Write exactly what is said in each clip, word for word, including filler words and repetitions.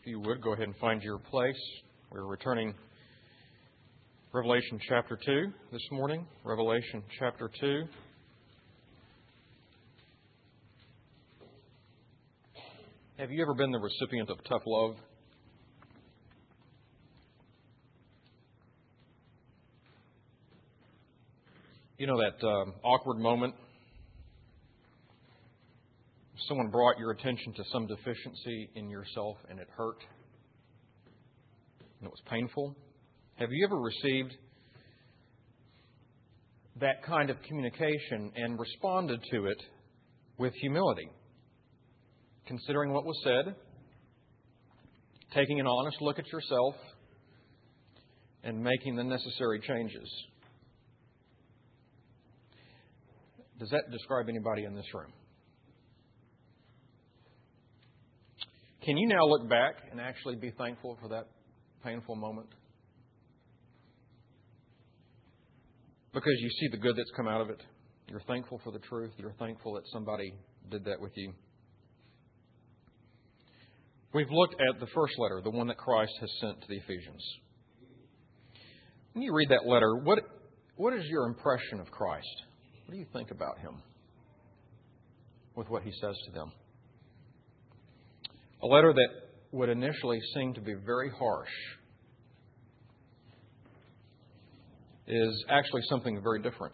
If you would, go ahead and find your place. We're returning Revelation chapter two this morning. Revelation chapter two. Have you ever been the recipient of tough love? You know that um, awkward moment? Someone brought your attention to some deficiency in yourself and it hurt. And it was painful. Have you ever received that kind of communication and responded to it with humility? Considering what was said, taking an honest look at yourself, and making the necessary changes. Does that describe anybody in this room? Can you now look back and actually be thankful for that painful moment? Because you see the good that's come out of it. You're thankful for the truth. You're thankful that somebody did that with you. We've looked at the first letter, the one that Christ has sent to the Ephesians. When you read that letter, what what is your impression of Christ? What do you think about Him with what He says to them? A letter that would initially seem to be very harsh is actually something very different.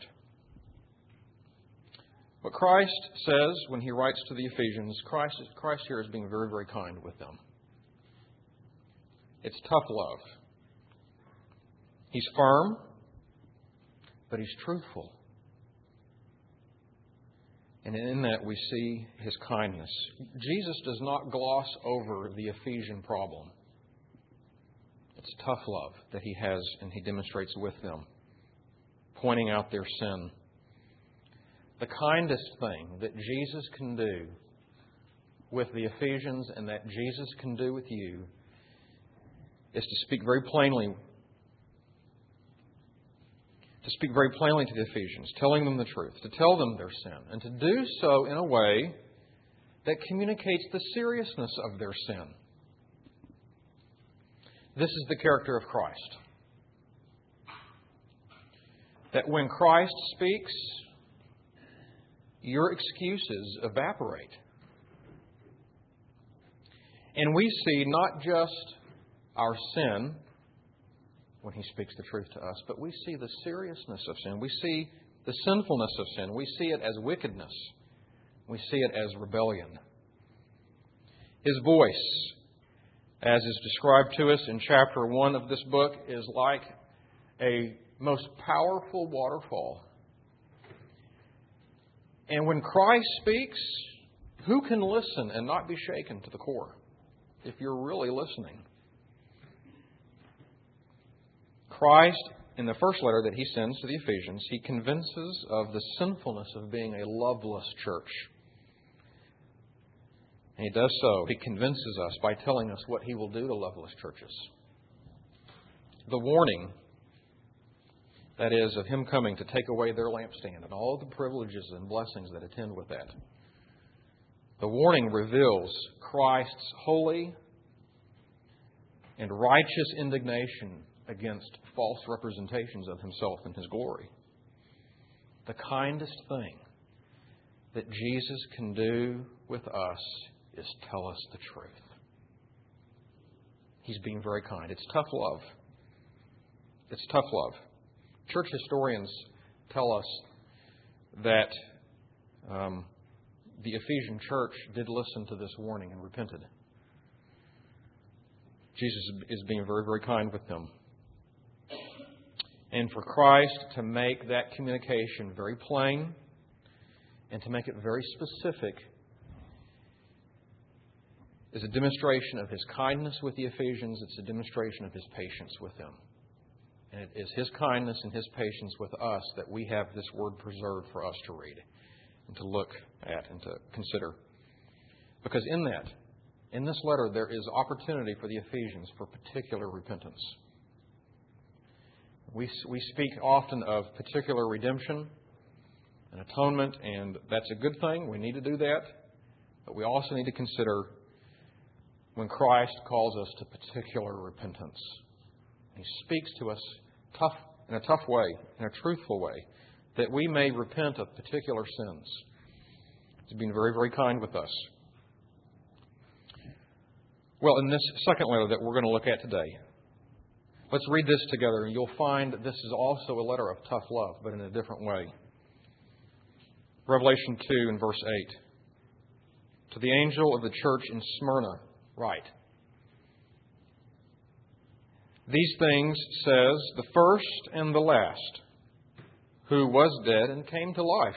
What Christ says when He writes to the Ephesians, Christ, Christ here is being very, very kind with them. It's tough love. He's firm, but He's truthful. And in that we see His kindness. Jesus does not gloss over the Ephesian problem. It's tough love that He has and He demonstrates with them, pointing out their sin. The kindest thing that Jesus can do with the Ephesians and that Jesus can do with you is to speak very plainly to speak very plainly to the Ephesians, telling them the truth, to tell them their sin, and to do so in a way that communicates the seriousness of their sin. This is the character of Christ. That when Christ speaks, your excuses evaporate. And we see not just our sin when He speaks the truth to us, but we see the seriousness of sin. We see the sinfulness of sin. We see it as wickedness. We see it as rebellion. His voice, as is described to us in chapter one of this book, is like a most powerful waterfall. And when Christ speaks, who can listen and not be shaken to the core if you're really listening? Christ, in the first letter that He sends to the Ephesians, He convinces of the sinfulness of being a loveless church. And He does so. He convinces us by telling us what He will do to loveless churches. The warning, that is, of Him coming to take away their lampstand and all the privileges and blessings that attend with that. The warning reveals Christ's holy and righteous indignation against false representations of Himself and His glory. The kindest thing that Jesus can do with us is tell us the truth. He's being very kind. It's tough love. It's tough love. Church historians tell us that um, the Ephesian church did listen to this warning and repented. Jesus is being very, very kind with them. And for Christ to make that communication very plain and to make it very specific is a demonstration of His kindness with the Ephesians. It's a demonstration of His patience with them. And it is His kindness and His patience with us that we have this word preserved for us to read and to look at and to consider. Because in that, in this letter, there is opportunity for the Ephesians for particular repentance. We we speak often of particular redemption and atonement, and that's a good thing. We need to do that. But we also need to consider when Christ calls us to particular repentance. He speaks to us tough, in a tough way, in a truthful way, that we may repent of particular sins. He's been very, very kind with us. Well, in this second letter that we're going to look at today, let's read this together, and you'll find that this is also a letter of tough love, but in a different way. Revelation two and verse eight. To the angel of the church in Smyrna, write. These things says the first and the last, who was dead and came to life.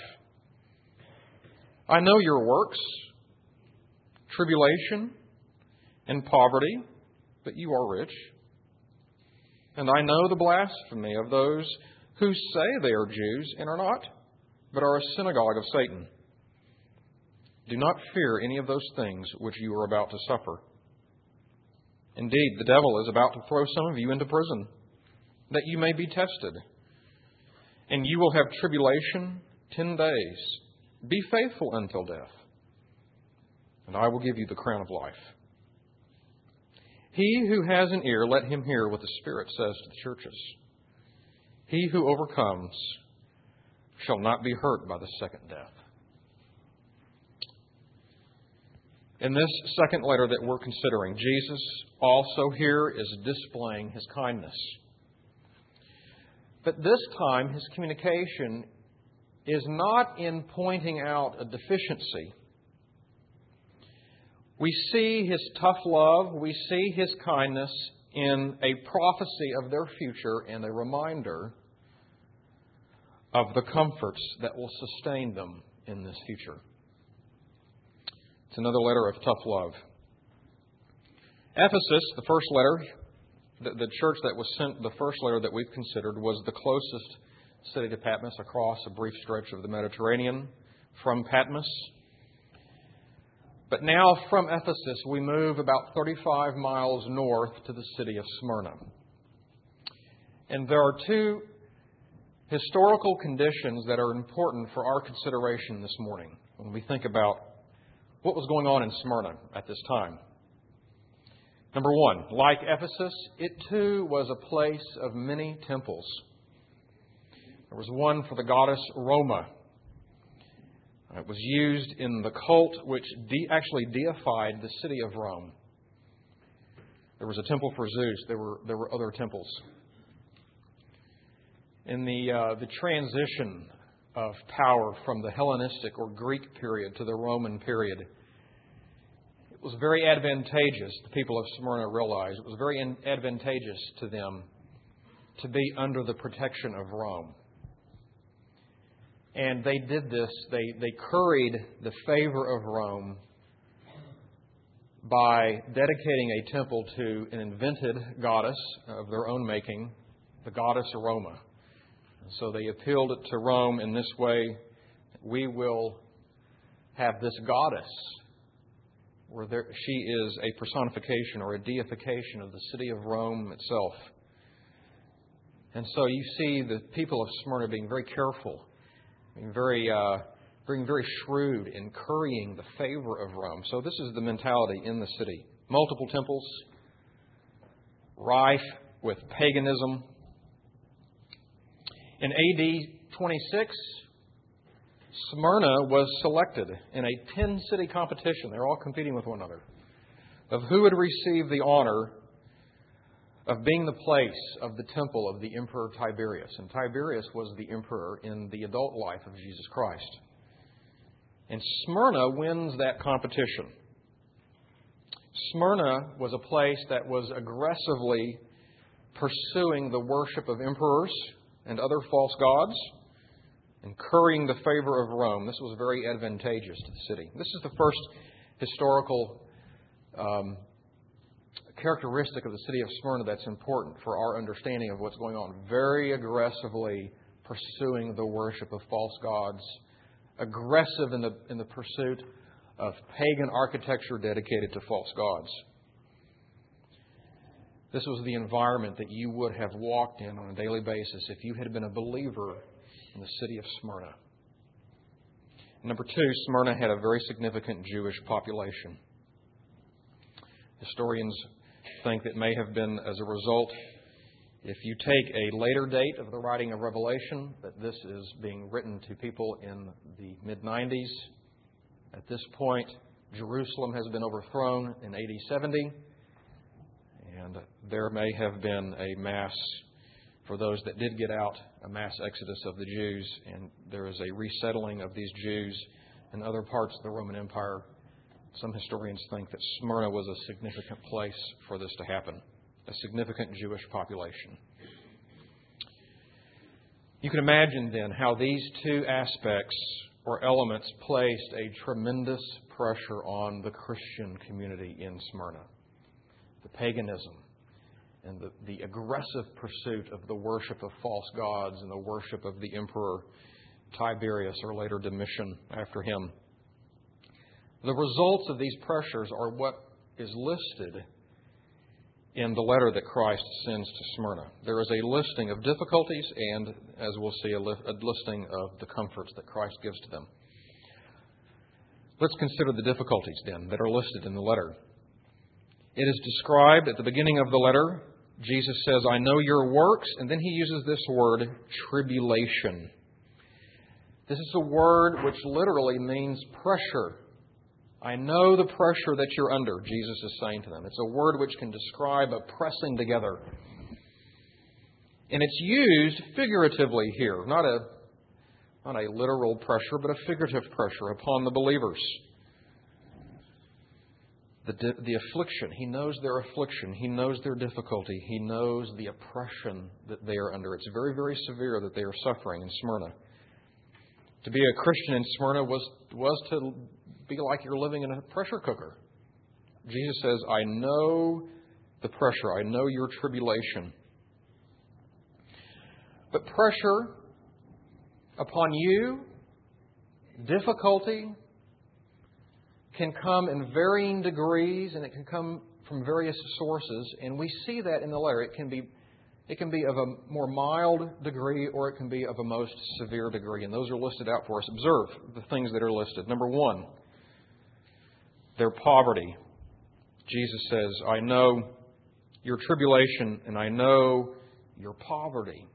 I know your works, tribulation and poverty, but you are rich. And I know the blasphemy of those who say they are Jews and are not, but are a synagogue of Satan. Do not fear any of those things which you are about to suffer. Indeed, the devil is about to throw some of you into prison, that you may be tested. And you will have tribulation ten days. Be faithful until death, and I will give you the crown of life. He who has an ear, let him hear what the Spirit says to the churches. He who overcomes shall not be hurt by the second death. In this second letter that we're considering, Jesus also here is displaying His kindness. But this time, His communication is not in pointing out a deficiency. We see His tough love, we see His kindness in a prophecy of their future and a reminder of the comforts that will sustain them in this future. It's another letter of tough love. Ephesus, the first letter, the, the church that was sent, the first letter that we've considered, was the closest city to Patmos across a brief stretch of the Mediterranean from Patmos. But now from Ephesus, we move about thirty-five miles north to the city of Smyrna. And there are two historical conditions that are important for our consideration this morning when we think about what was going on in Smyrna at this time. Number one, like Ephesus, it too was a place of many temples. There was one for the goddess Roma. It was used in the cult which de- actually deified the city of Rome. There was a temple for Zeus. There were there were other temples. In the uh, the transition of power from the Hellenistic or Greek period to the Roman period, it was very advantageous, the people of Smyrna realized, it was very advantageous to them to be under the protection of Rome. And they did this, they, they curried the favor of Rome by dedicating a temple to an invented goddess of their own making, the goddess Roma. And so they appealed to Rome in this way. We will have this goddess, where there, she is a personification or a deification of the city of Rome itself. And so you see the people of Smyrna being very careful, being very, uh, being very shrewd in currying the favor of Rome. So this is the mentality in the city. Multiple temples, rife with paganism. In A D twenty-six, Smyrna was selected in a ten-city competition. They're all competing with one another, of who would receive the honor of being the place of the temple of the Emperor Tiberius. And Tiberius was the emperor in the adult life of Jesus Christ. And Smyrna wins that competition. Smyrna was a place that was aggressively pursuing the worship of emperors and other false gods, and currying the favor of Rome. This was very advantageous to the city. This is the first historical um, characteristic of the city of Smyrna that's important for our understanding of what's going on. Very aggressively pursuing the worship of false gods, aggressive in the in the pursuit of pagan architecture dedicated to false gods. This was the environment that you would have walked in on a daily basis if you had been a believer in the city of Smyrna. Number two, Smyrna had a very significant Jewish population. Historians think that may have been as a result. If you take a later date of the writing of Revelation, that this is being written to people in the mid nineties. At this point, Jerusalem has been overthrown in A D seventy, and there may have been a mass, for those that did get out, a mass exodus of the Jews, and there is a resettling of these Jews in other parts of the Roman Empire. Some historians think that Smyrna was a significant place for this to happen, a significant Jewish population. You can imagine then how these two aspects or elements placed a tremendous pressure on the Christian community in Smyrna. The paganism and the, the aggressive pursuit of the worship of false gods and the worship of the emperor Tiberius, or later Domitian after him. The results of these pressures are what is listed in the letter that Christ sends to Smyrna. There is a listing of difficulties and, as we'll see, a, li- a listing of the comforts that Christ gives to them. Let's consider the difficulties then that are listed in the letter. It is described at the beginning of the letter. Jesus says, I know your works, and then he uses this word, tribulation. This is a word which literally means pressure. I know the pressure that you're under, Jesus is saying to them. It's a word which can describe a pressing together. And it's used figuratively here, not a, not a literal pressure, but a figurative pressure upon the believers. The, the affliction, he knows their affliction, he knows their difficulty, he knows the oppression that they are under. It's very, very severe that they are suffering in Smyrna. To be a Christian in Smyrna was, was to be like you're living in a pressure cooker. Jesus says, I know the pressure, I know your tribulation. But pressure upon you, difficulty, can come in varying degrees, and it can come from various sources. And we see that in the letter. It can be it can be of a more mild degree, or it can be of a most severe degree. And those are listed out for us. Observe the things that are listed. Number one, their poverty. Jesus says, I know your tribulation, and I know your poverty.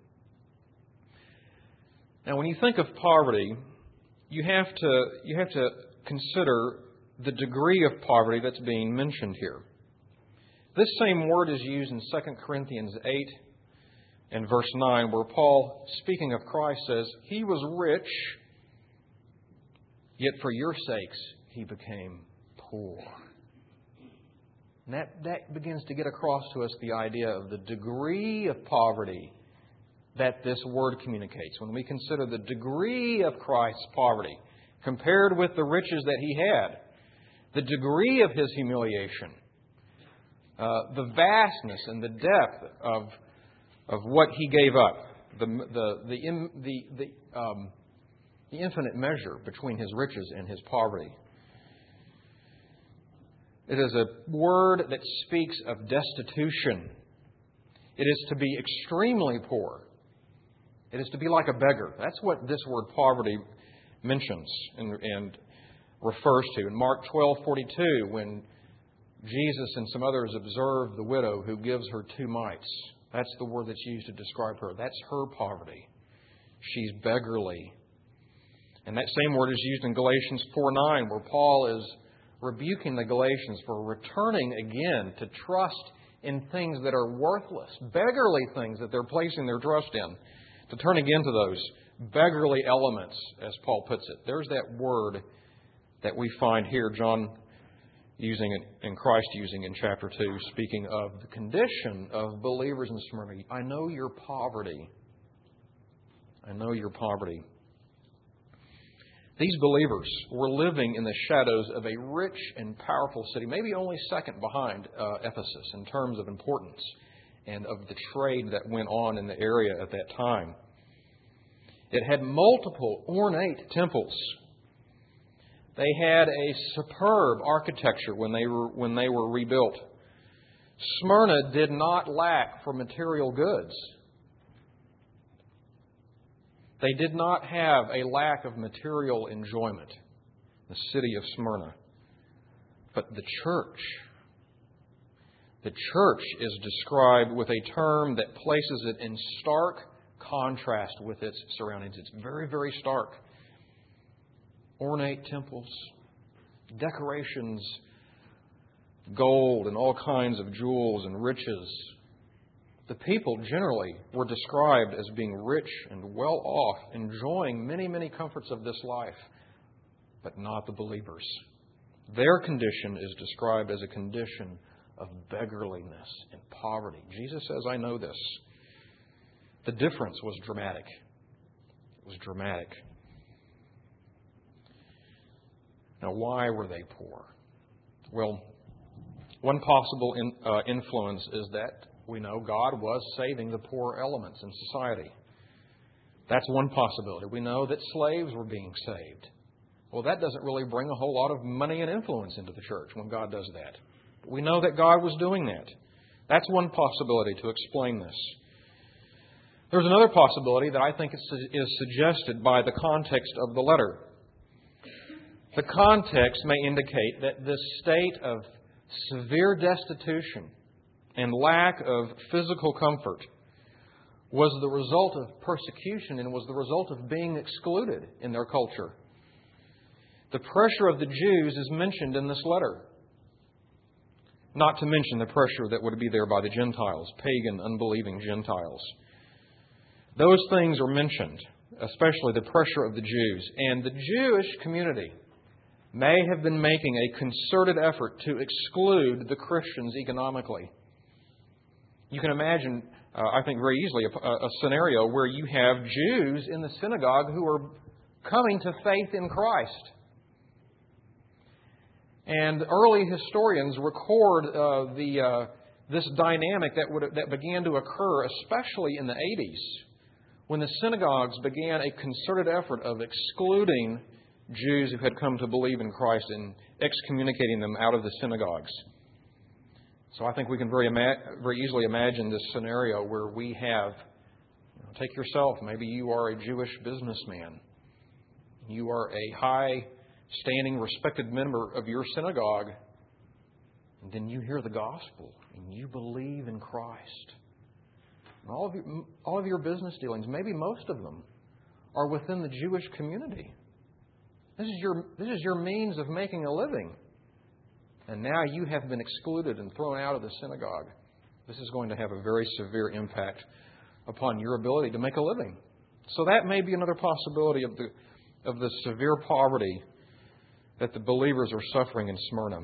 Now, when you think of poverty, you have to you have to consider the degree of poverty that's being mentioned here. This same word is used in Second Corinthians eight and verse nine, where Paul, speaking of Christ, says, He was rich, yet for your sakes He became poor. And that, that begins to get across to us the idea of the degree of poverty that this word communicates. When we consider the degree of Christ's poverty compared with the riches that He had, the degree of His humiliation, uh, the vastness and the depth of of what He gave up, the the the the the, um, the infinite measure between His riches and His poverty. It is a word that speaks of destitution. It is to be extremely poor. It is to be like a beggar. That's what this word poverty mentions and, and refers to. In Mark twelve forty-two, when Jesus and some others observe the widow who gives her two mites, that's the word that's used to describe her. That's her poverty. She's beggarly. And that same word is used in Galatians four nine, where Paul is rebuking the Galatians for returning again to trust in things that are worthless, beggarly things that they're placing their trust in, to turn again to those beggarly elements, as Paul puts it. There's that word that we find here, John using it, and Christ using in chapter two, speaking of the condition of believers in Smyrna. I know your poverty. I know your poverty. These believers were living in the shadows of a rich and powerful city, maybe only second behind uh, Ephesus in terms of importance and of the trade that went on in the area at that time. It had multiple ornate temples. They had a superb architecture when they were when they were rebuilt. Smyrna did not lack for material goods. They did not have a lack of material enjoyment, the city of Smyrna. But the church, The church is described with a term that places it in stark contrast with its surroundings. It's very, very stark. Ornate temples, decorations, gold and all kinds of jewels and riches. The people generally were described as being rich and well off, enjoying many, many comforts of this life, but not the believers. Their condition is described as a condition of beggarliness and poverty. Jesus says, I know this. The difference was dramatic. It was dramatic. Now, why were they poor? Well, one possible in, uh, influence is that we know God was saving the poor elements in society. That's one possibility. We know that slaves were being saved. Well, that doesn't really bring a whole lot of money and influence into the church when God does that. But we know that God was doing that. That's one possibility to explain this. There's another possibility that I think is suggested by the context of the letter. The context may indicate that this state of severe destitution and lack of physical comfort was the result of persecution and was the result of being excluded in their culture. The pressure of the Jews is mentioned in this letter. Not to mention the pressure that would be there by the Gentiles, pagan, unbelieving Gentiles. Those things are mentioned, especially the pressure of the Jews. And the Jewish community may have been making a concerted effort to exclude the Christians economically. You can imagine, uh, I think very easily, a, a scenario where you have Jews in the synagogue who are coming to faith in Christ. And early historians record uh, the uh, this dynamic that would that began to occur, especially in the eighties, when the synagogues began a concerted effort of excluding Jews who had come to believe in Christ and excommunicating them out of the synagogues. So I think we can very ima- very easily imagine this scenario where we have, you know, take yourself, maybe you are a Jewish businessman. You are a high-standing, respected member of your synagogue, and then you hear the gospel and you believe in Christ. And all of your, all of your business dealings, maybe most of them, are within the Jewish community. This is your this is your means of making a living. And now you have been excluded and thrown out of the synagogue. This is going to have a very severe impact upon your ability to make a living. So that may be another possibility of the of the severe poverty that the believers are suffering in Smyrna.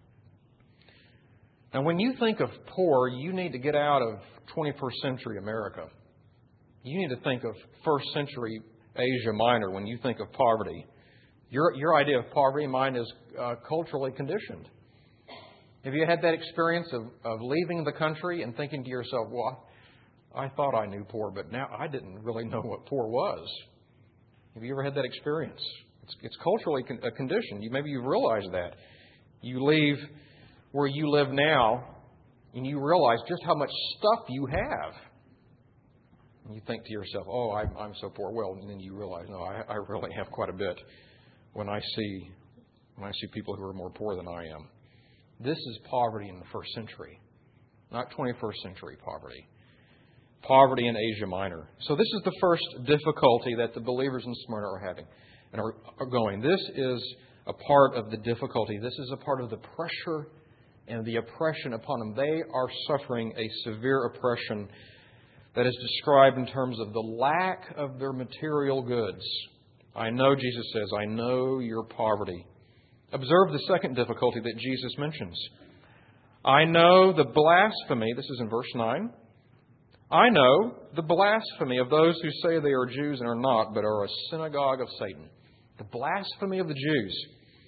Now, when you think of poor, you need to get out of twenty-first century America. You need to think of first century Asia Minor when you think of poverty. Your your idea of poverty, mine is uh, culturally conditioned. Have you had that experience of, of leaving the country and thinking to yourself, well, I thought I knew poor, but now I didn't really know what poor was? Have you ever had that experience? It's, it's culturally con- a condition. You, maybe you realize that. You leave where you live now and you realize just how much stuff you have. And you think to yourself, oh, I'm, I'm so poor. Well, and then you realize, no, I, I really have quite a bit when I see when I see people who are more poor than I am. This is poverty in the first century, not twenty-first century poverty. Poverty in Asia Minor. So this is the first difficulty that the believers in Smyrna are having and are, are going. This is a part of the difficulty. This is a part of the pressure and the oppression upon them. They are suffering a severe oppression that is described in terms of the lack of their material goods. I know, Jesus says, I know your poverty. Observe the second difficulty that Jesus mentions. I know the blasphemy, this is in verse nine. I know the blasphemy of those who say they are Jews and are not, but are a synagogue of Satan. The blasphemy of the Jews.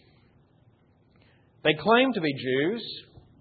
They claim to be Jews,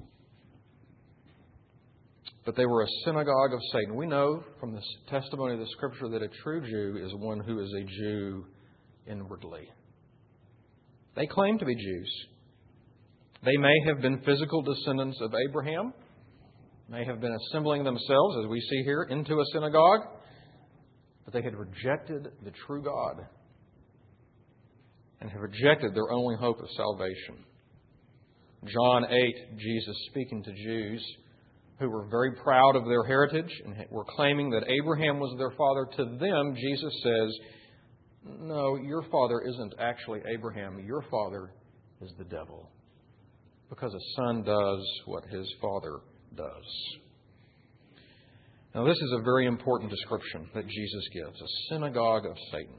but they were a synagogue of Satan. We know from the testimony of the Scripture that a true Jew is one who is a Jew inwardly. They claim to be Jews. They may have been physical descendants of Abraham, may have been assembling themselves, as we see here, into a synagogue, but they had rejected the true God and have rejected their only hope of salvation. John eight, Jesus speaking to Jews, who were very proud of their heritage and were claiming that Abraham was their father, to them Jesus says, no, your father isn't actually Abraham. Your father is the devil. Because a son does what his father does. Now, this is a very important description that Jesus gives, a synagogue of Satan.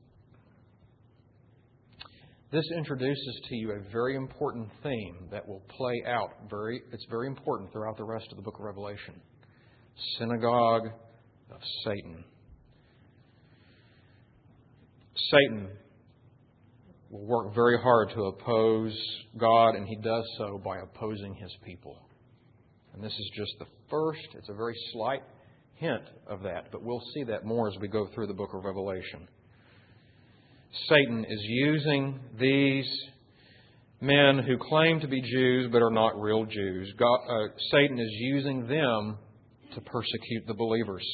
This introduces to you a very important theme that will play out. Very, it's very important throughout the rest of the book of Revelation. Synagogue of Satan. Satan will work very hard to oppose God, and he does so by opposing his people. And this is just the first, it's a very slight hint of that, but we'll see that more as we go through the book of Revelation. Satan is using these men who claim to be Jews but are not real Jews. God, uh, Satan is using them to persecute the believers.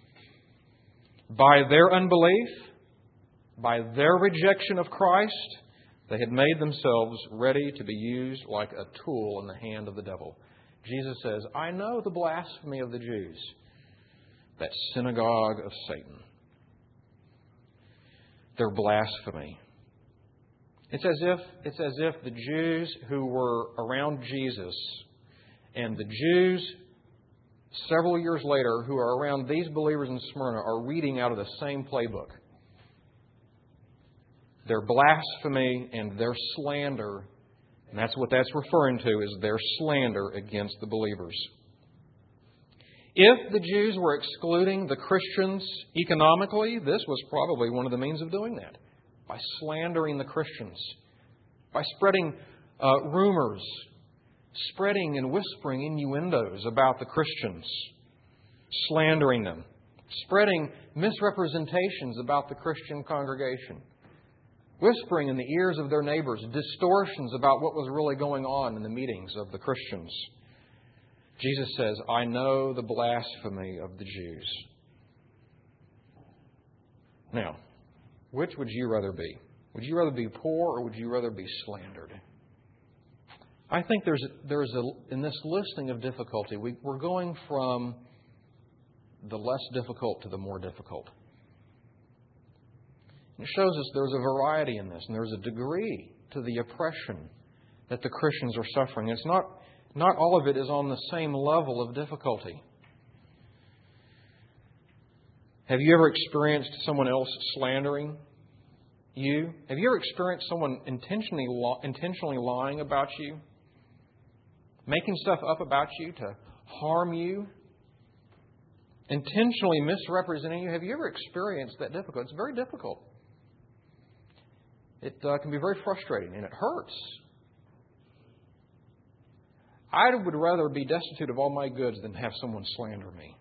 By their unbelief, by their rejection of Christ, they had made themselves ready to be used like a tool in the hand of the devil. Jesus says, I know the blasphemy of the Jews, that synagogue of Satan. Their blasphemy. It's as if it's as if the Jews who were around Jesus and the Jews several years later who are around these believers in Smyrna are reading out of the same playbook. Their blasphemy and their slander, and that's what that's referring to, is their slander against the believers. If the Jews were excluding the Christians economically, this was probably one of the means of doing that. By slandering the Christians. By spreading uh, rumors. Spreading and whispering innuendos about the Christians. Slandering them. Spreading misrepresentations about the Christian congregation. Whispering in the ears of their neighbors distortions about what was really going on in the meetings of the Christians. Jesus says, I know the blasphemy of the Jews. Now, which would you rather be? Would you rather be poor or would you rather be slandered? I think there's there's a in this listing of difficulty, we, we're going from the less difficult to the more difficult. It shows us there's a variety in this, and there's a degree to the oppression that the Christians are suffering. It's not not all of it is on the same level of difficulty. Have you ever experienced someone else slandering you? Have you ever experienced someone intentionally intentionally lying about you? Making stuff up about you to harm you? Intentionally misrepresenting you? Have you ever experienced that difficult? It's very difficult. It uh, can be very frustrating and it hurts. I would rather be destitute of all my goods than have someone slander me.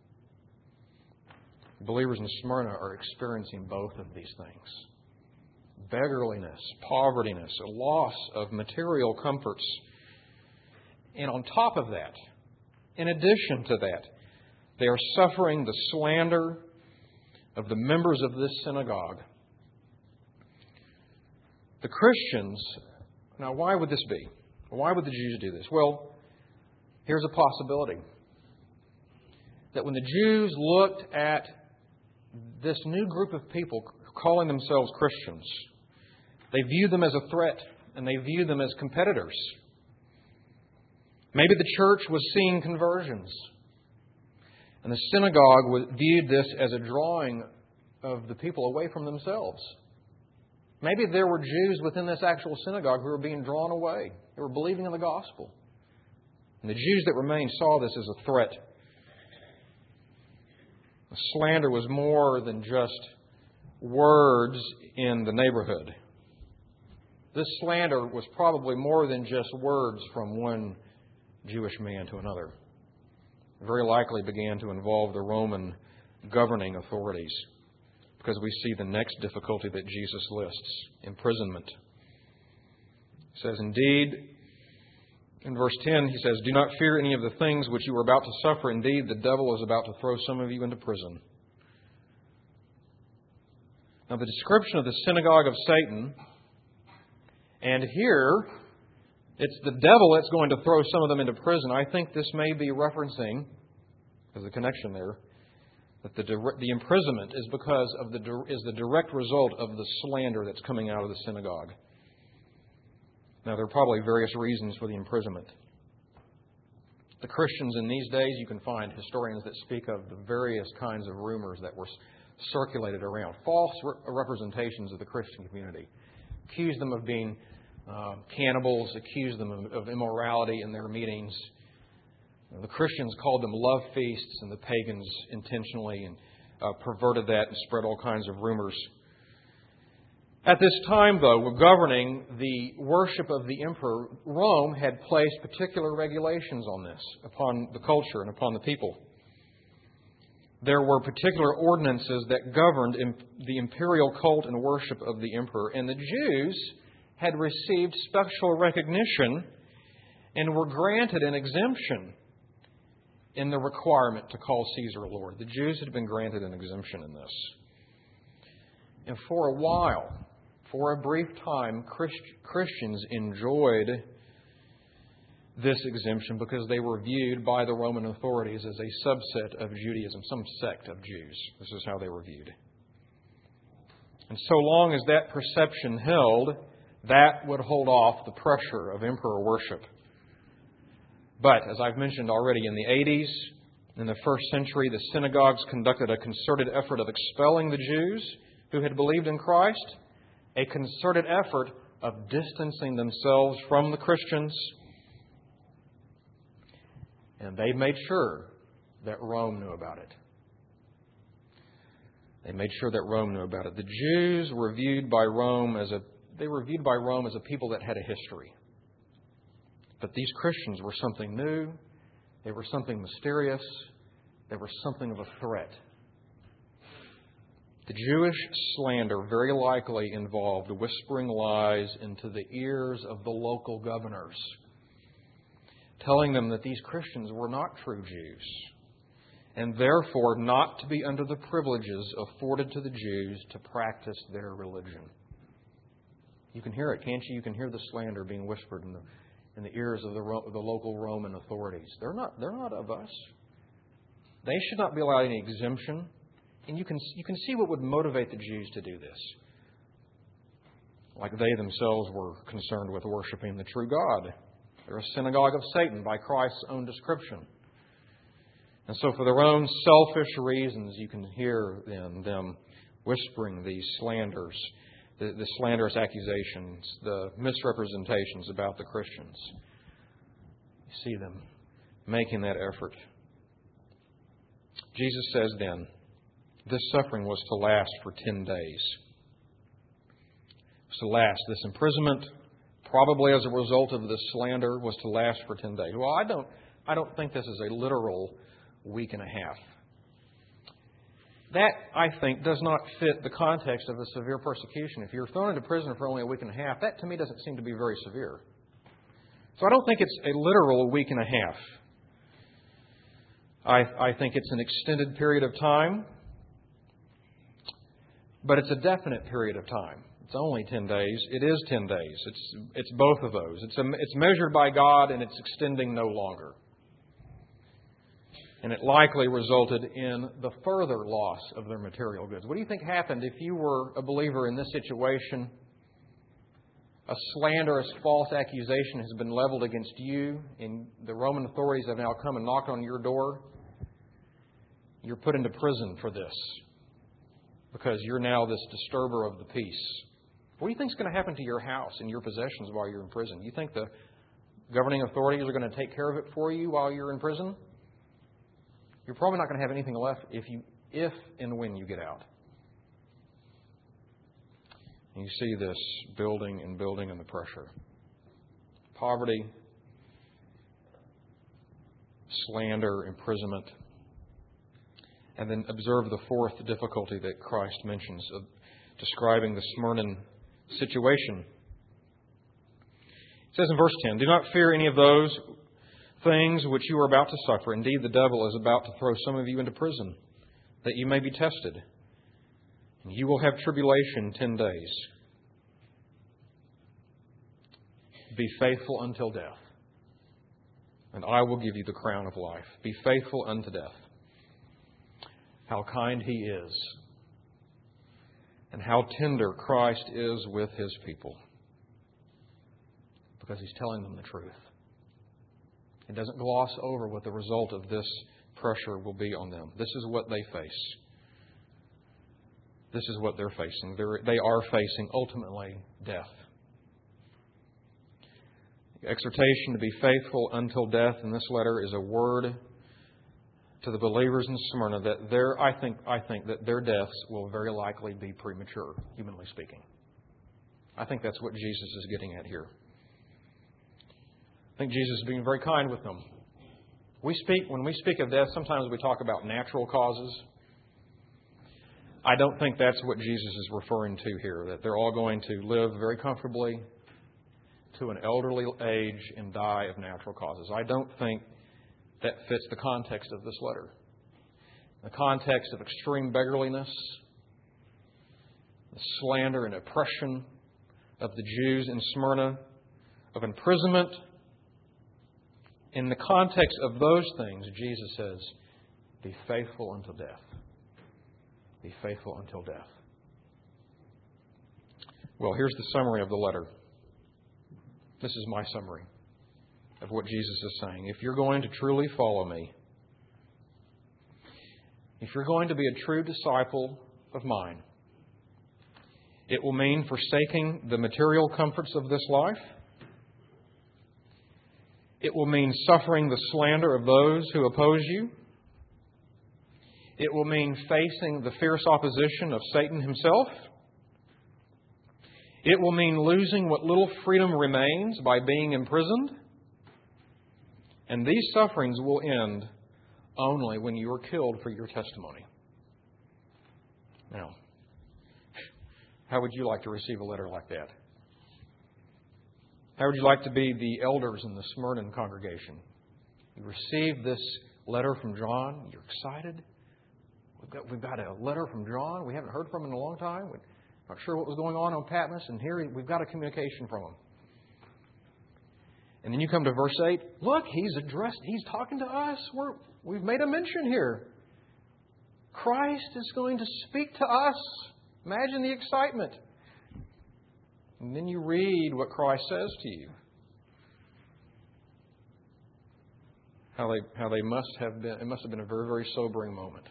Believers in Smyrna are experiencing both of these things. Beggarliness, povertiness, a loss of material comforts. And on top of that, in addition to that, they are suffering the slander of the members of this synagogue. The Christians, now why would this be? Why would the Jews do this? Well, here's a possibility. That when the Jews looked at this new group of people calling themselves Christians, they viewed them as a threat and they viewed them as competitors. Maybe the church was seeing conversions. And the synagogue viewed this as a drawing of the people away from themselves. Maybe there were Jews within this actual synagogue who were being drawn away. They were believing in the gospel. And the Jews that remained saw this as a threat. The slander was more than just words in the neighborhood. This slander was probably more than just words from one Jewish man to another. It very likely began to involve the Roman governing authorities. Because we see the next difficulty that Jesus lists, imprisonment. He says, indeed, in verse ten, he says, do not fear any of the things which you are about to suffer. Indeed, the devil is about to throw some of you into prison. Now, the description of the synagogue of Satan, and here, It's the devil that's going to throw some of them into prison. I think this may be referencing, there's a connection there, that the the imprisonment is because of the is the direct result of the slander that's coming out of the synagogue. Now, there are probably various reasons for the imprisonment. The Christians in these days, you can find historians that speak of the various kinds of rumors that were circulated around, false re- representations of the Christian community. Accuse them of being uh, cannibals, accuse them of, of immorality in their meetings. The Christians called them love feasts, and the pagans intentionally and uh, perverted that and spread all kinds of rumors. At this time, though, governing the worship of the emperor, Rome had placed particular regulations on this, upon the culture and upon the people. There were particular ordinances that governed the imperial cult and worship of the emperor, and the Jews had received special recognition and were granted an exemption in the requirement to call Caesar Lord. The Jews had been granted an exemption in this. And for a while, for a brief time, Christ- Christians enjoyed this exemption because they were viewed by the Roman authorities as a subset of Judaism, some sect of Jews. This is how they were viewed. And so long as that perception held, that would hold off the pressure of emperor worship. But, as I've mentioned already, in the eighties, in the first century, the synagogues conducted a concerted effort of expelling the Jews who had believed in Christ, a concerted effort of distancing themselves from the Christians. And they made sure that Rome knew about it. They made sure that Rome knew about it. The Jews were viewed by Rome as a they were viewed by Rome as a people that had a history. But these Christians were something new. They were something mysterious. They were something of a threat. The Jewish slander very likely involved whispering lies into the ears of the local governors, telling them that these Christians were not true Jews, and therefore not to be under the privileges afforded to the Jews to practice their religion. You can hear it, can't you? You can hear the slander being whispered in the in the ears of the, the local Roman authorities. They're not, they're not of us. They should not be allowed any exemption. And you can, you can see what would motivate the Jews to do this. Like they themselves were concerned with worshiping the true God. They're a synagogue of Satan by Christ's own description. And so for their own selfish reasons, you can hear then them whispering these slanders, the, the slanderous accusations, the misrepresentations about the Christians. You see them making that effort. Jesus says then, this suffering was to last for ten days. It was to last. This imprisonment, probably as a result of this slander, was to last for ten days. Well, I don't, I don't think this is a literal week and a half. That, I think, does not fit the context of a severe persecution. If you're thrown into prison for only a week and a half, that to me doesn't seem to be very severe. So I don't think it's a literal week and a half. I, I think it's an extended period of time, but it's a definite period of time. It's only ten days. It is ten days. It's it's both of those. It's a, it's measured by God, and it's extending no longer. And it likely resulted in the further loss of their material goods. What do you think happened if you were a believer in this situation? A slanderous false accusation has been leveled against you, and the Roman authorities have now come and knocked on your door. You're put into prison for this because you're now this disturber of the peace. What do you think is going to happen to your house and your possessions while you're in prison? You think the governing authorities are going to take care of it for you while you're in prison? You're probably not going to have anything left if you, if and when you get out. And you see this building and building and the pressure. Poverty, slander, imprisonment. And then observe the fourth difficulty that Christ mentions of describing the Smyrna situation. It says in verse ten, "Do not fear any of those things which you are about to suffer. Indeed, the devil is about to throw some of you into prison, that you may be tested. And you will have tribulation ten days. Be faithful until death, and I will give you the crown of life. Be faithful unto death. How kind He is, and how tender Christ is with His people, because He's telling them the truth. He doesn't gloss over what the result of this pressure will be on them. This is what they face. This is what they're facing. They're, they are facing, ultimately, death. The exhortation to be faithful until death in this letter is a word to the believers in Smyrna that their, I think, I think that their deaths will very likely be premature, humanly speaking. I think that's what Jesus is getting at here. I think Jesus is being very kind with them. We speak, when we speak of death, sometimes we talk about natural causes. I don't think that's what Jesus is referring to here, that they're all going to live very comfortably to an elderly age and die of natural causes. I don't think that fits the context of this letter. The context of extreme beggarliness, the slander and oppression of the Jews in Smyrna, of imprisonment. In the context of those things, Jesus says, be faithful until death. Be faithful until death. Well, here's the summary of the letter. This is my summary of what Jesus is saying. If you're going to truly follow me, if you're going to be a true disciple of mine, it will mean forsaking the material comforts of this life. It will mean suffering the slander of those who oppose you. It will mean facing the fierce opposition of Satan himself. It will mean losing what little freedom remains by being imprisoned. And these sufferings will end only when you are killed for your testimony. Now, how would you like to receive a letter like that? How would you like to be the elders in the Smyrna congregation? You receive this letter from John. You're excited. We've got, we've got a letter from John. We haven't heard from him in a long time. We're not sure what was going on on Patmos. And here we've got a communication from him. And then you come to verse eight. Look, he's addressed, he's talking to us. We're, we've made a mention here. Christ is going to speak to us. Imagine the excitement. And then you read what Christ says to you. How they, how they must have been, it must have been a very, very sobering moment.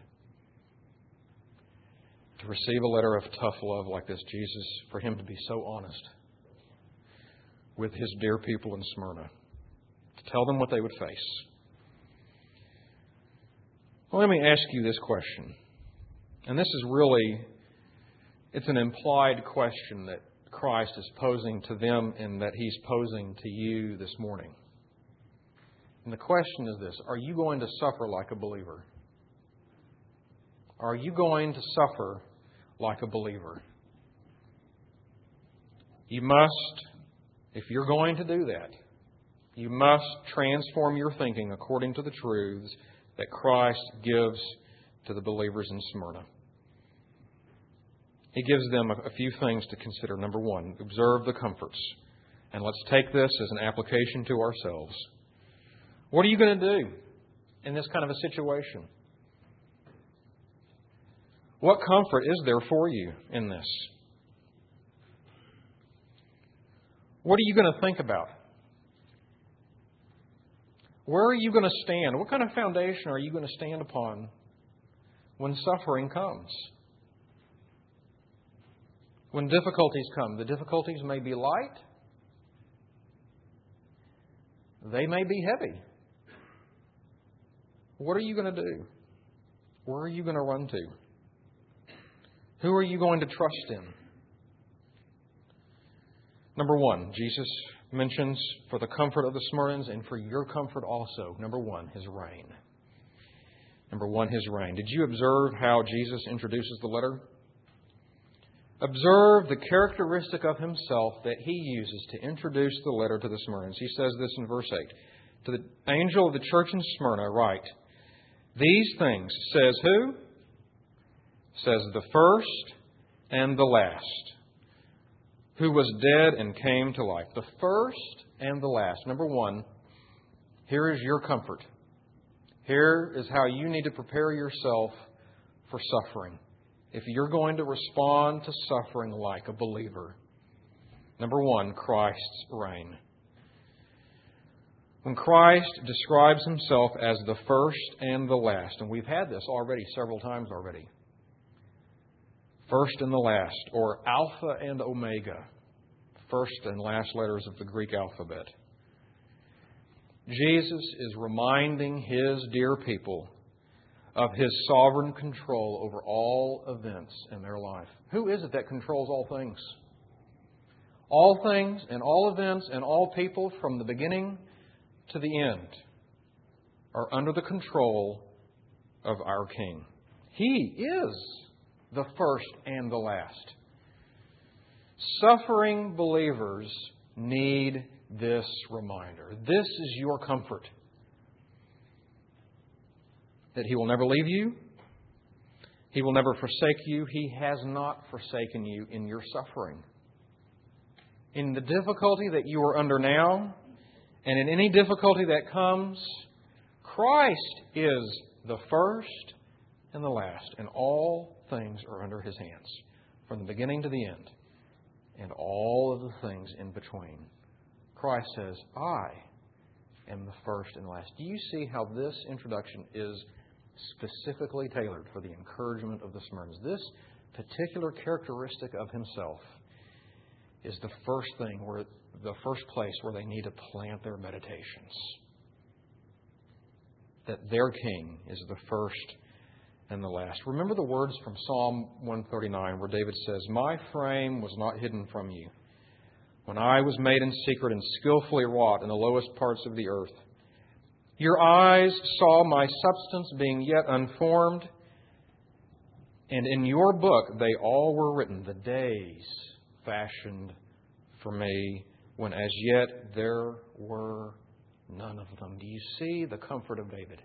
To receive a letter of tough love like this, Jesus, for Him to be so honest with His dear people in Smyrna, to tell them what they would face. Well, let me ask you this question. And this is really, it's an implied question that Christ is posing to them and that He's posing to you this morning. And the question is this: are you going to suffer like a believer? Are you going to suffer like a believer? You must, if you're going to do that, you must transform your thinking according to the truths that Christ gives to the believers in Smyrna. He gives them a few things to consider. Number one, observe the comforts. And let's take this as an application to ourselves. What are you going to do in this kind of a situation? What comfort is there for you in this? What are you going to think about? Where are you going to stand? What kind of foundation are you going to stand upon when suffering comes? When difficulties come, the difficulties may be light. They may be heavy. What are you going to do? Where are you going to run to? Who are you going to trust in? Number one, Jesus mentions for the comfort of the Smyrnans and for your comfort also. Number one, His reign. Number one, His reign. Did you observe how Jesus introduces the letter? Observe the characteristic of Himself that He uses to introduce the letter to the Smyrnans. He says this in verse eight. To the angel of the church in Smyrna write, these things, says who? Says the first and the last. who was dead and came to life. The first and the last. Number one, here is your comfort. Here is how you need to prepare yourself for suffering. If you're going to respond to suffering like a believer. Number one, Christ's reign. When Christ describes Himself as the first and the last, and we've had this already several times already. First and the last, or Alpha and Omega, first and last letters of the Greek alphabet. Jesus is reminding His dear people of His sovereign control over all events in their life. Who is it that controls all things? All things and all events and all people from the beginning to the end are under the control of our King. He is the first and the last. Suffering believers need this reminder. This is your comfort. That He will never leave you. He will never forsake you. He has not forsaken you in your suffering. In the difficulty that you are under now, and in any difficulty that comes, Christ is the first and the last, and all things are under His hands, from the beginning to the end, and all of the things in between. Christ says, I am the first and last. Do you see how this introduction is specifically tailored for the encouragement of the Smyrnans? This particular characteristic of Himself is the first thing, where the first place where they need to plant their meditations. That their King is the first and the last. Remember the words from Psalm one thirty-nine where David says, My frame was not hidden from you when I was made in secret and skillfully wrought in the lowest parts of the earth. Your eyes saw my substance being yet unformed, and in your book they all were written, the days fashioned for me, when as yet there were none of them. Do you see the comfort of David?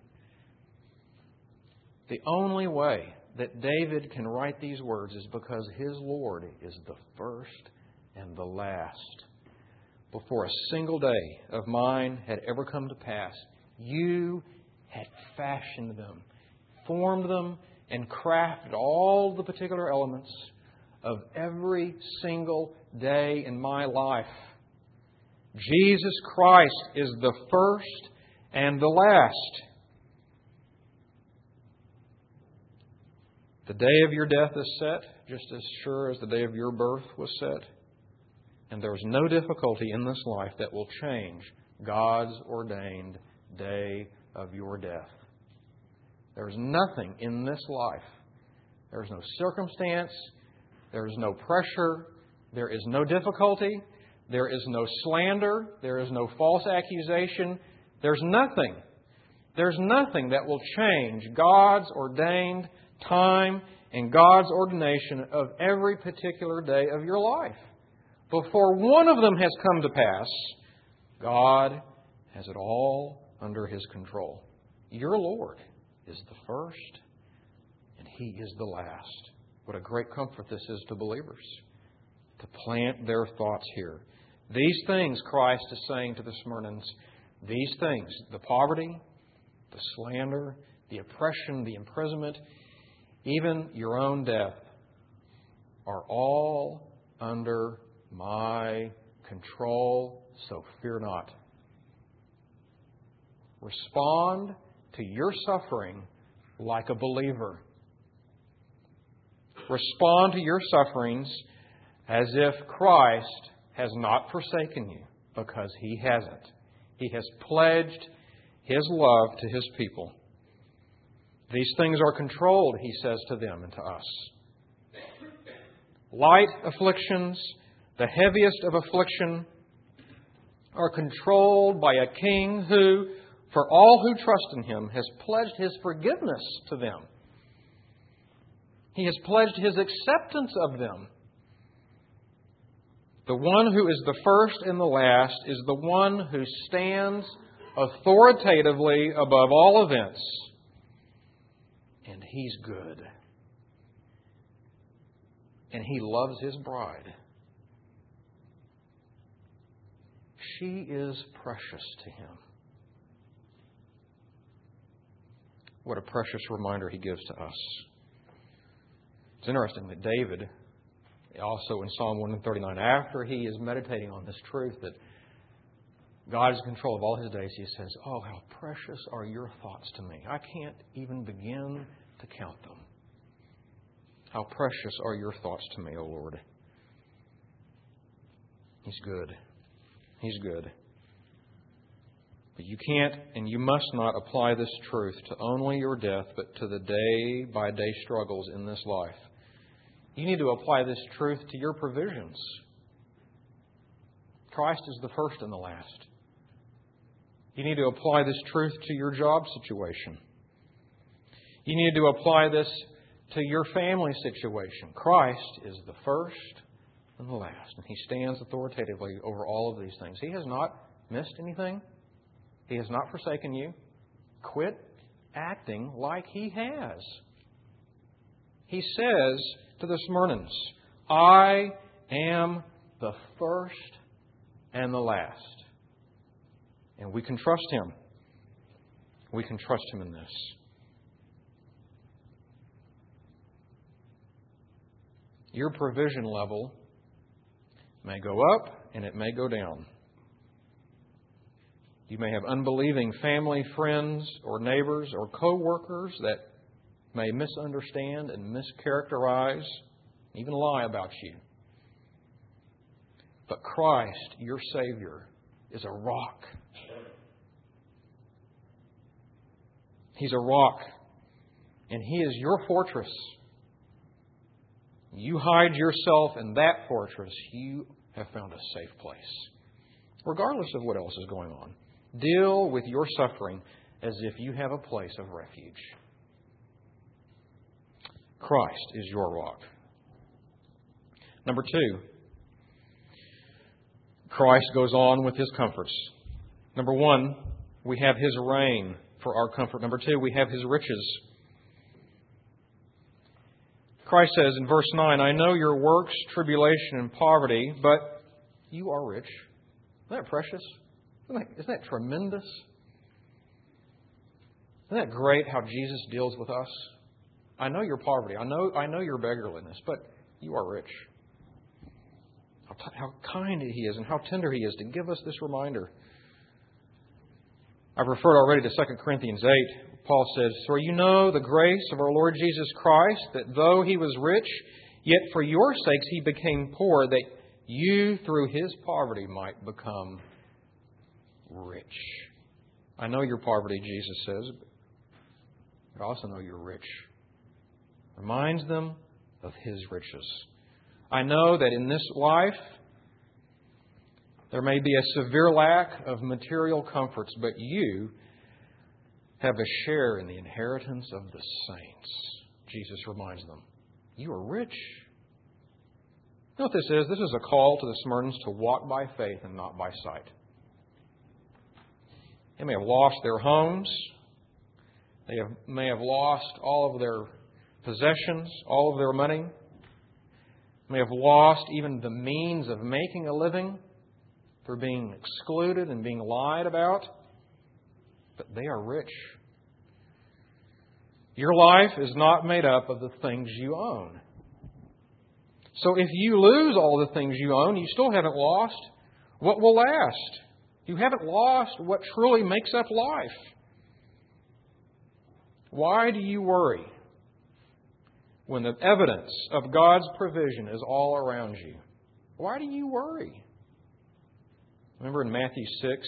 The only way that David can write these words is because his Lord is the first and the last. Before a single day of mine had ever come to pass, You had fashioned them, formed them, and crafted all the particular elements of every single day in my life. Jesus Christ is the first and the last. The day of your death is set, just as sure as the day of your birth was set. And there is no difficulty in this life that will change God's ordained day of your death. There is nothing in this life. There is no circumstance. There is no pressure. There is no difficulty. There is no slander. There is no false accusation. There's nothing. There's nothing that will change God's ordained time and God's ordination of every particular day of your life. Before one of them has come to pass, God has it all under His control. Your Lord is the first and He is the last. What a great comfort this is to believers, to plant their thoughts here. These things, Christ is saying to the Smyrnans, these things, the poverty, the slander, the oppression, the imprisonment, even your own death, are all under my control, so fear not. Respond to your suffering like a believer. Respond to your sufferings as if Christ has not forsaken you, because He hasn't. He has pledged His love to His people. These things are controlled, He says to them and to us. Light afflictions, the heaviest of affliction, are controlled by a King who, for all who trust in Him, has pledged His forgiveness to them. He has pledged His acceptance of them. The one who is the first and the last is the one who stands authoritatively above all events. And He's good. And He loves His bride. she is precious to Him. What a precious reminder He gives to us. It's interesting that David, also in Psalm one thirty-nine, after he is meditating on this truth that God is in control of all His days, he says, "Oh, how precious are your thoughts to me. I can't even begin to count them. How precious are your thoughts to me, O Lord." He's good. He's good. But you can't and you must not apply this truth to only your death, but to the day-by-day struggles in this life. You need to apply this truth to your provisions. Christ is the first and the last. You need to apply this truth to your job situation. You need to apply this to your family situation. Christ is the first and the last, and He stands authoritatively over all of these things. He has not missed anything. He has not forsaken you. Quit acting like He has. He says to the Smyrnans, "I am the first and the last." And we can trust Him. We can trust Him in this. Your provision level may go up and it may go down. You may have unbelieving family, friends, or neighbors, or co-workers that may misunderstand and mischaracterize, even lie about you. But Christ, your Savior, is a rock. He's a rock, and He is your fortress. You hide yourself in that fortress, you have found a safe place, regardless of what else is going on. Deal with your suffering as if you have a place of refuge. Christ is your rock. Number two, Christ goes on with His comforts. Number one, we have His reign for our comfort. Number two, we have His riches. Christ says in verse nine, "I know your works, tribulation, and poverty, but you are rich." Isn't that precious? Isn't that, isn't that tremendous? Isn't that great how Jesus deals with us? I know your poverty. I know, I know your beggarliness, but you are rich. How, t- how kind He is and how tender He is to give us this reminder. I've referred already to Second Corinthians eight. Paul says, "For you know the grace of our Lord Jesus Christ, that though He was rich, yet for your sakes He became poor, that you through His poverty might become rich." I know your poverty, Jesus says, but I also know you're rich. Reminds them of His riches. I know that in this life there may be a severe lack of material comforts, but you have a share in the inheritance of the saints. Jesus reminds them, you are rich. You know what this is? This is a call to the Smyrnans to walk by faith and not by sight. They may have lost their homes. They have, may have lost all of their possessions, all of their money. May have lost even the means of making a living through being excluded and being lied about. But they are rich. Your life is not made up of the things you own. So if you lose all the things you own, you still haven't lost what will last. You haven't lost what truly makes up life. Why do you worry when the evidence of God's provision is all around you? Why do you worry? Remember in Matthew six,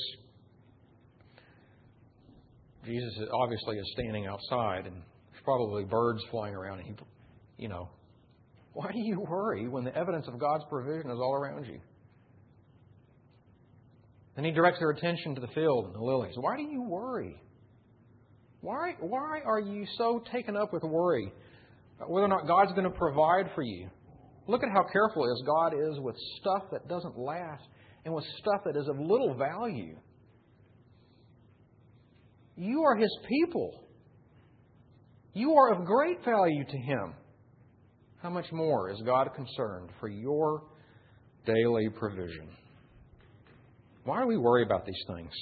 Jesus obviously is standing outside and there's probably birds flying around. And he, you know, why do you worry when the evidence of God's provision is all around you? Then He directs their attention to the field and the lilies. Why do you worry? Why, why are you so taken up with worry whether or not God's going to provide for you? Look at how careful as God is with stuff that doesn't last and with stuff that is of little value. You are His people. You are of great value to Him. How much more is God concerned for your daily provision? Why do we worry about these things?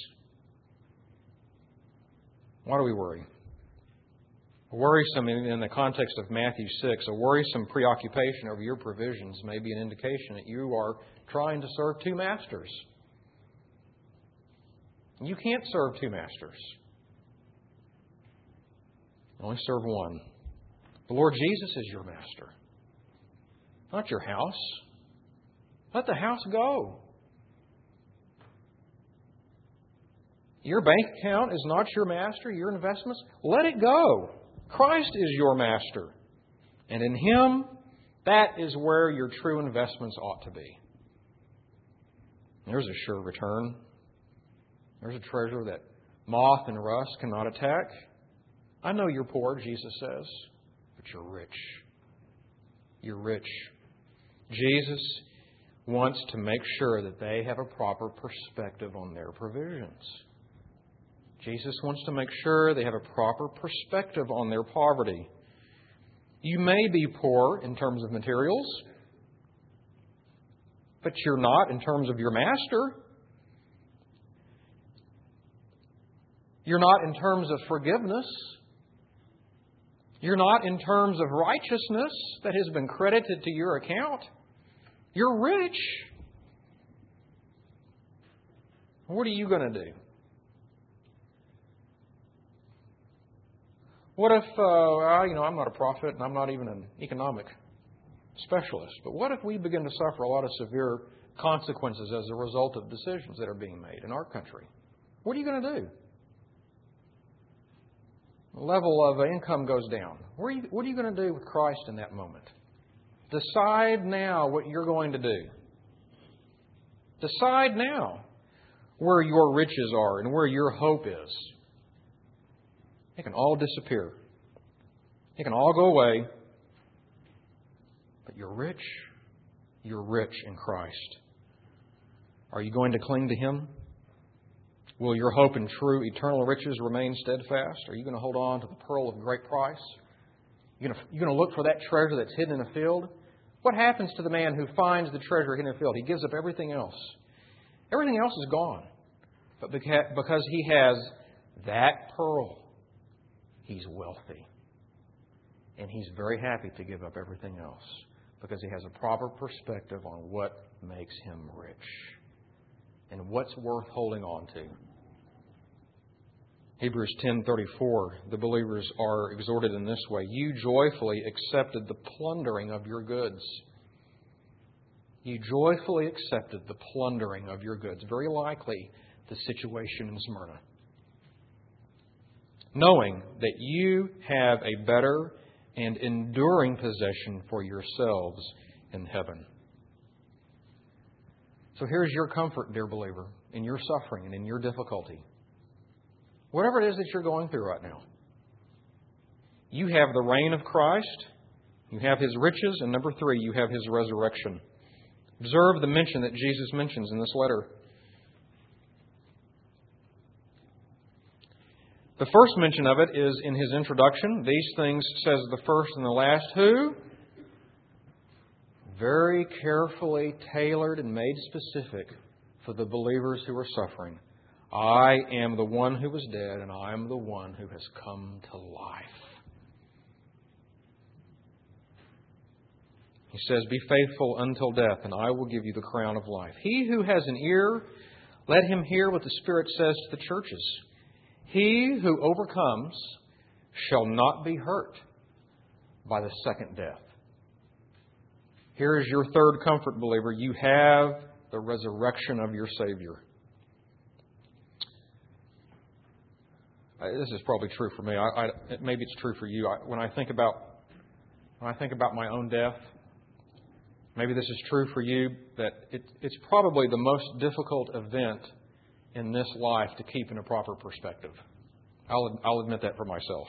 Why do we worry? A worrisome, in the context of Matthew six, a worrisome preoccupation over your provisions may be an indication that you are trying to serve two masters. You can't serve two masters. Only serve one. The Lord Jesus is your master, not your house. Let the house go. Your bank account is not your master, your investments. Let it go. Christ is your master. And in Him, that is where your true investments ought to be. There's a sure return. There's a treasure that moth and rust cannot attack. I know you're poor, Jesus says, but you're rich. You're rich. Jesus wants to make sure that they have a proper perspective on their provisions. Jesus wants to make sure they have a proper perspective on their poverty. You may be poor in terms of materials, but you're not in terms of your master. You're not in terms of forgiveness. You're not in terms of righteousness that has been credited to your account. You're rich. What are you going to do? What if, uh, you know, I'm not a prophet and I'm not even an economic specialist, but what if we begin to suffer a lot of severe consequences as a result of decisions that are being made in our country? What are you going to do? The level of income goes down. What are you, what are you going to do with Christ in that moment? Decide now what you're going to do. Decide now where your riches are and where your hope is. It can all disappear. It can all go away. But you're rich. You're rich in Christ. Are you going to cling to Him? Will your hope in true eternal riches remain steadfast? Are you going to hold on to the pearl of great price? You're going to, you're going to look for that treasure that's hidden in a field? What happens to the man who finds the treasure hidden in a field? He gives up everything else. Everything else is gone. But because he has that pearl, he's wealthy. And he's very happy to give up everything else because he has a proper perspective on what makes him rich and what's worth holding on to. Hebrews ten thirty-four, the believers are exhorted in this way. You joyfully accepted the plundering of your goods. You joyfully accepted the plundering of your goods. Very likely the situation in Smyrna. Knowing that you have a better and enduring possession for yourselves in heaven. So here's your comfort, dear believer, in your suffering and in your difficulty. Whatever it is that you're going through right now. You have the reign of Christ. You have His riches. And number three, you have His resurrection. Observe the mention that Jesus mentions in this letter. The first mention of it is in His introduction. These things says the first and the last. Who? Very carefully tailored and made specific for the believers who are suffering. I am the one who was dead, and I am the one who has come to life. He says, be faithful until death, and I will give you the crown of life. He who has an ear, let him hear what the Spirit says to the churches. He who overcomes shall not be hurt by the second death. Here is your third comfort, believer. You have the resurrection of your Savior. This is probably true for me. I, I, maybe it's true for you. I, when I think about when I think about my own death, maybe this is true for you. That it, it's probably the most difficult event in this life to keep in a proper perspective. I'll I'll admit that for myself.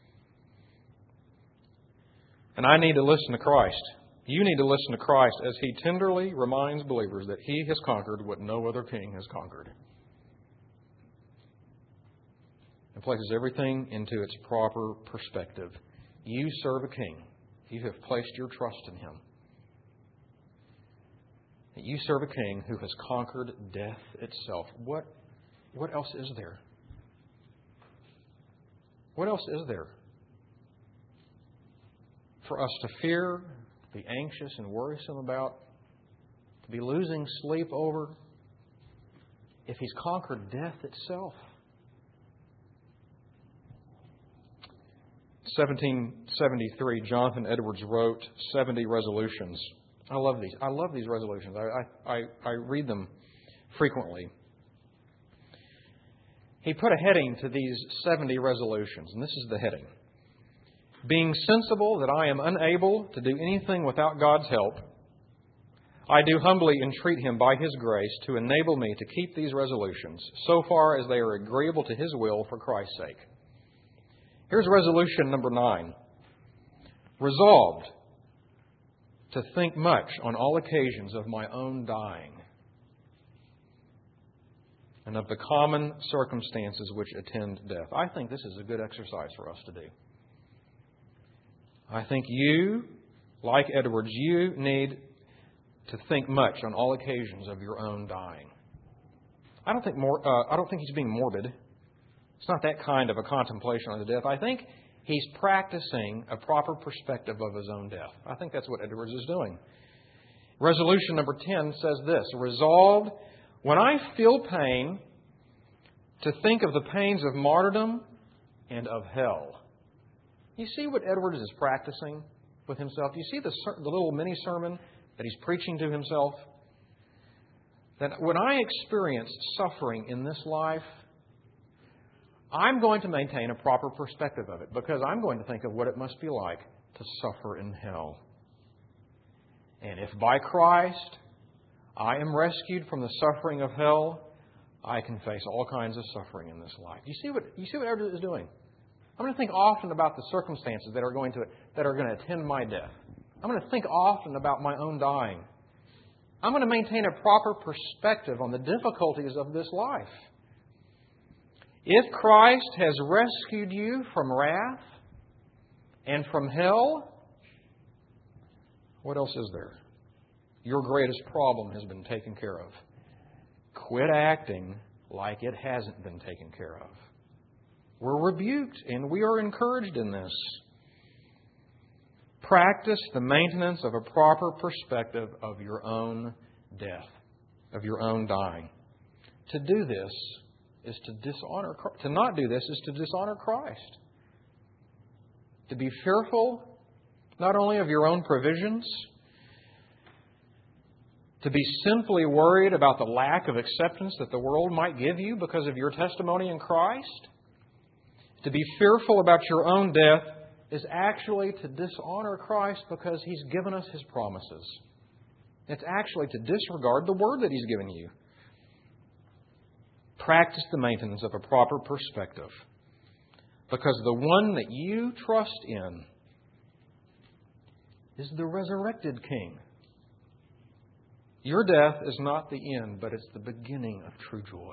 And I need to listen to Christ. You need to listen to Christ as He tenderly reminds believers that He has conquered what no other king has conquered. And places everything into its proper perspective. You serve a king. You have placed your trust in Him. that you serve a King who has conquered death itself. What, what else is there? What else is there for us to fear, to be anxious and worrisome about, to be losing sleep over, if He's conquered death itself? seventeen seventy-three, Jonathan Edwards wrote seventy resolutions. I love these. I love these resolutions. I, I, I read them frequently. He put a heading to these seventy resolutions, and this is the heading. Being sensible that I am unable to do anything without God's help, I do humbly entreat Him by His grace to enable me to keep these resolutions so far as they are agreeable to His will for Christ's sake. Here's resolution number nine. Resolved to think much on all occasions of my own dying and of the common circumstances which attend death. I think this is a good exercise for us to do. I think you, like Edwards, you need to think much on all occasions of your own dying. I don't think more. Uh, I don't think he's being morbid. It's not that kind of a contemplation on the death. I think he's practicing a proper perspective of his own death. I think that's what Edwards is doing. Resolution number ten says this: resolved, when I feel pain, to think of the pains of martyrdom and of hell. You see what Edwards is practicing with himself? You see the, the little mini sermon that he's preaching to himself? That when I experience suffering in this life, I'm going to maintain a proper perspective of it, because I'm going to think of what it must be like to suffer in hell. And if by Christ I am rescued from the suffering of hell, I can face all kinds of suffering in this life. You see what you see what Edwards is doing? I'm going to think often about the circumstances that are going to that are going to attend my death. I'm going to think often about my own dying. I'm going to maintain a proper perspective on the difficulties of this life. If Christ has rescued you from wrath and from hell, what else is there? Your greatest problem has been taken care of. Quit acting like it hasn't been taken care of. We're rebuked and we are encouraged in this. Practice the maintenance of a proper perspective of your own death, of your own dying. To do this is to dishonor, to not do this is to dishonor Christ. To be fearful not only of your own provisions, to be simply worried about the lack of acceptance that the world might give you because of your testimony in Christ. To be fearful about your own death is actually to dishonor Christ because He's given us His promises. It's actually to disregard the word that He's given you. Practice the maintenance of a proper perspective, because the one that you trust in is the resurrected King. Your death is not the end, but it's the beginning of true joy.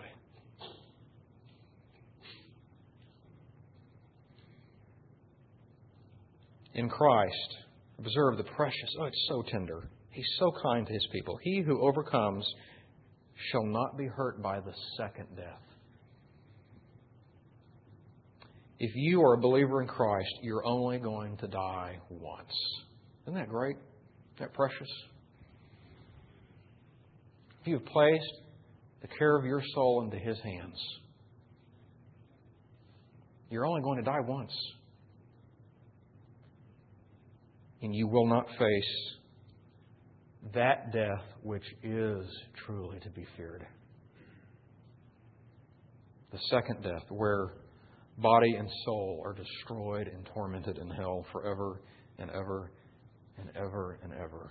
In Christ, observe the precious, oh, it's so tender. He's so kind to His people. He who overcomes shall not be hurt by the second death. If you are a believer in Christ, you're only going to die once. Isn't that great? Isn't that precious? If you have placed the care of your soul into His hands, you're only going to die once. And you will not face that death which is truly to be feared. The second death, where body and soul are destroyed and tormented in hell forever and ever and ever and ever.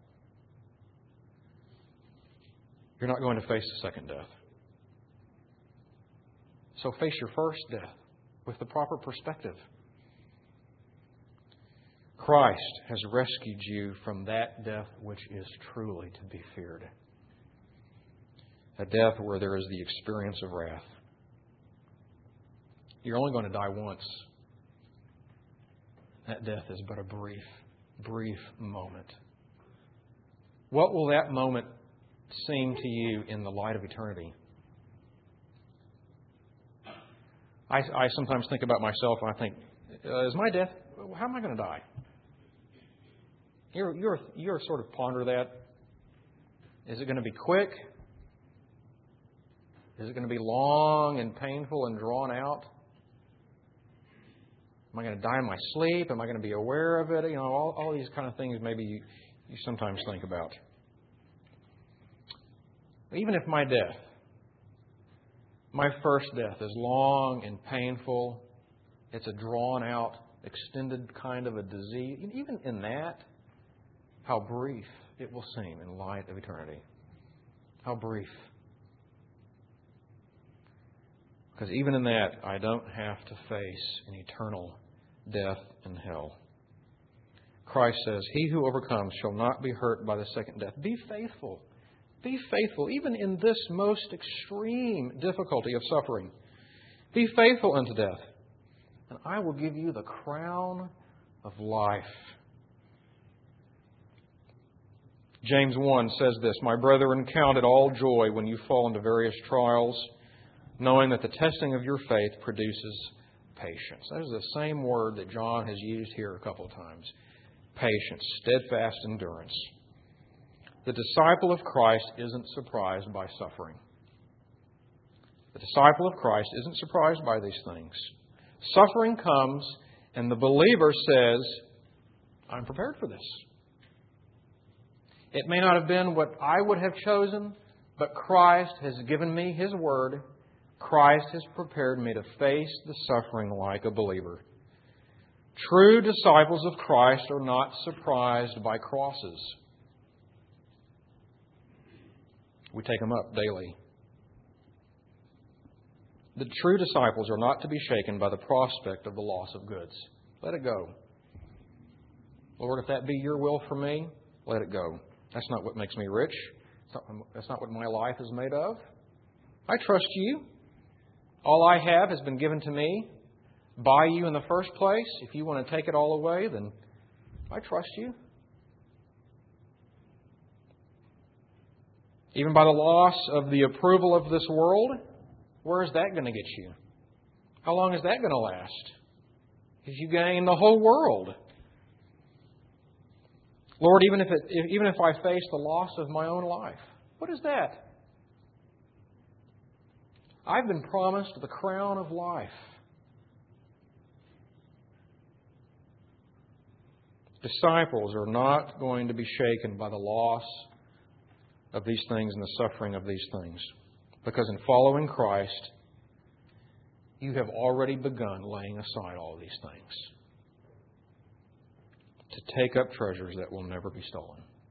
You're not going to face the second death. So face your first death with the proper perspective. Christ has rescued you from that death which is truly to be feared. A death where there is the experience of wrath. You're only going to die once. That death is but a brief, brief moment. What will that moment seem to you in the light of eternity? I, I sometimes think about myself and I think, uh, is my death, how am I going to die? You're, you're, you're sort of ponder that. Is it going to be quick? Is it going to be long and painful and drawn out? Am I going to die in my sleep? Am I going to be aware of it? You know, all, all these kind of things maybe you, you sometimes think about. Even if my death, my first death is long and painful, it's a drawn out, extended kind of a disease, even in that, how brief it will seem in light of eternity. How brief. Because even in that, I don't have to face an eternal death in hell. Christ says, he who overcomes shall not be hurt by the second death. Be faithful. Be faithful, even in this most extreme difficulty of suffering. Be faithful unto death, and I will give you the crown of life. James one says this, my brethren, count it all joy when you fall into various trials, knowing that the testing of your faith produces patience. That is the same word that John has used here a couple of times. Patience, steadfast endurance. The disciple of Christ isn't surprised by suffering. The disciple of Christ isn't surprised by these things. Suffering comes, and the believer says, I'm prepared for this. It may not have been what I would have chosen, but Christ has given me His Word. Christ has prepared me to face the suffering like a believer. True disciples of Christ are not surprised by crosses. We take them up daily. The true disciples are not to be shaken by the prospect of the loss of goods. Let it go. Lord, if that be your will for me, let it go. That's not what makes me rich. That's not what my life is made of. I trust you. All I have has been given to me by you in the first place. If you want to take it all away, then I trust you. Even by the loss of the approval of this world, where is that going to get you? How long is that going to last? If you gain the whole world. Lord, even if, it, even if I face the loss of my own life, what is that? I've been promised the crown of life. Disciples are not going to be shaken by the loss of these things and the suffering of these things. Because in following Christ, you have already begun laying aside all these things to take up treasures that will never be stolen.